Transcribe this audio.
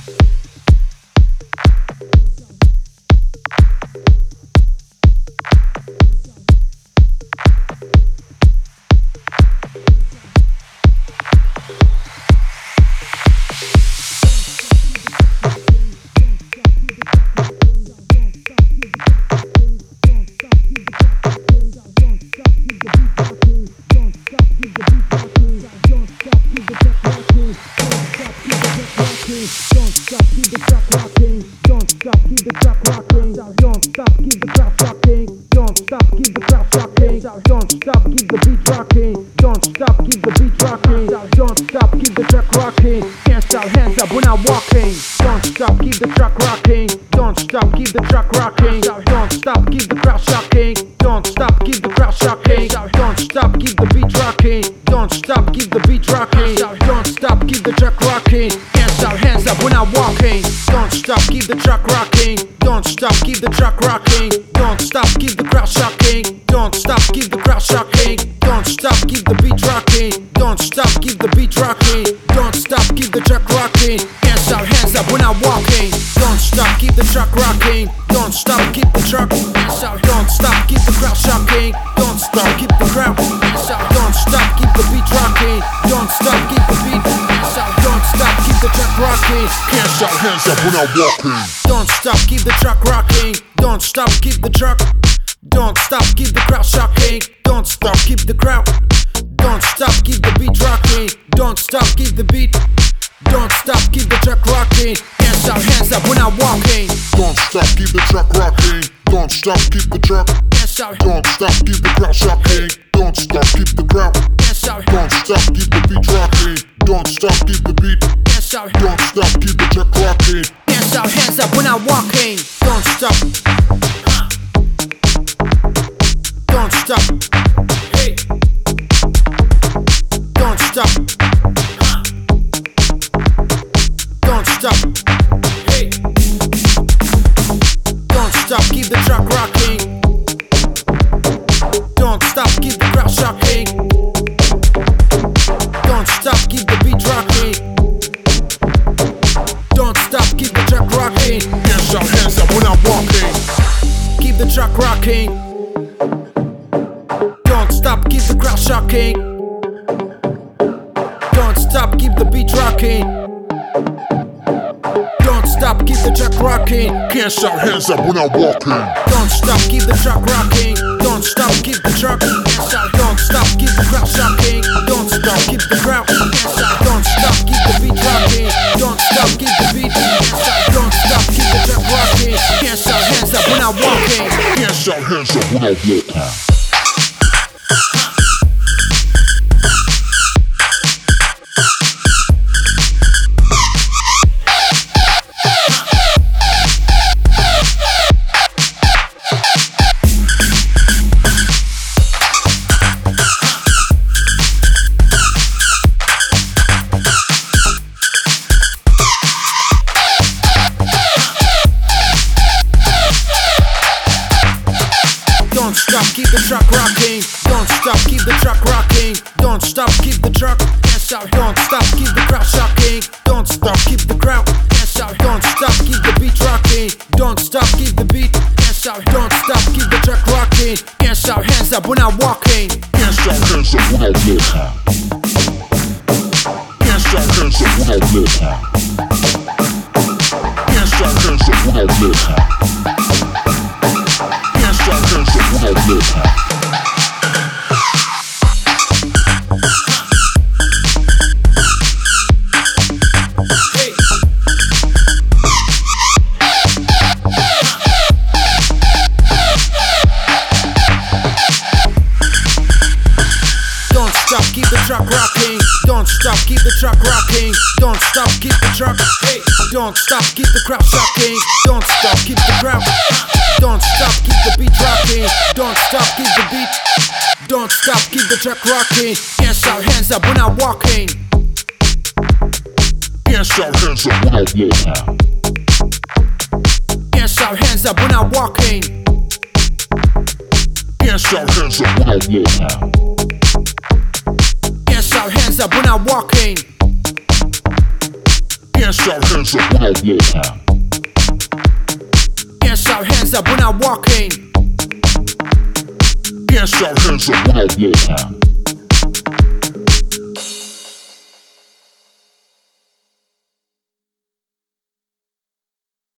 Don't stop, keep the track rocking. Don't stop, keep the track. Don't stop, keep the crowd shocking. Don't stop, keep the crowd. Don't stop, keep the beat rocking. Don't stop, keep the beat. Don't stop, keep the track rocking. Hands up when I'm walking. Don't stop, keep the track rocking. Don't stop, keep the track. Don't stop, keep the crowd shocking. Don't stop, keep the crowd. Don't stop, keep the beat rocking. Don't stop, keep the beat. Don't stop, keep the track rocking. Hands up when I'm walking. Don't stop. Don't stop. Hey. Don't stop. Don't stop. Hey. Don't stop, keep the track rocking. Don't stop, keep the crowd shocking. Don't stop, keep the beat rocking. Don't stop, keep the track rocking. Hands up when I'm walking. Keep the track rocking. Don't stop, keep the crowd shocking. Don't stop, keep the beat rocking. Don't stop, keep the track rocking. Can't shout hands up when I'm walking. Don't stop, keep the track rocking. Don't stop, keep the track. Don't stop, keep the crowd shocking. Don't stop, keep the crowd. Don't stop, keep the beat rocking. Don't stop, keep the beat. Don't stop, keep the track rocking. Can't shout hands up when I'm walking. Can't shout hands up when I'm walking. Don't stop, keep the track rocking. Don't stop, keep the track rocking. Don't stop, keep the track. Don't stop, keep the crowd shocking. Don't stop, keep the crowd. Don't stop, keep the beat rocking. Don't stop, keep the beat. Don't stop, keep the track rocking. Can't shout hands up when I'm walking. Can't shout hands up when I'm walking. Can't shout hands up when I'm walking. Can't shout hands up when I'm walking. Can't shout hands up when I'm walking. Keep the track rocking. Don't stop, keep the track rocking. Don't stop, keep the track. Hey. Don't stop, keep the crowd shocking. Don't stop, keep the crowd. Don't stop, keep the beat rocking. Don't stop, keep the beat. Don't stop, keep the track rocking. Can't shout hands up when I'm walking. Can't shout hands up when I'm walking. Can't shout hands up when I'm walking. Can't shout hands up when I'm walking. Shout hands up when I'm walking. Can't Can't shout hands up when I walk. Can't shout hands up when I'm walking. Can't shout hands up when I walk.